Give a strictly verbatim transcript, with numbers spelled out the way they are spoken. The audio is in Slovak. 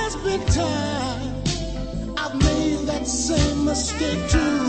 must be time. I've made that same mistake too.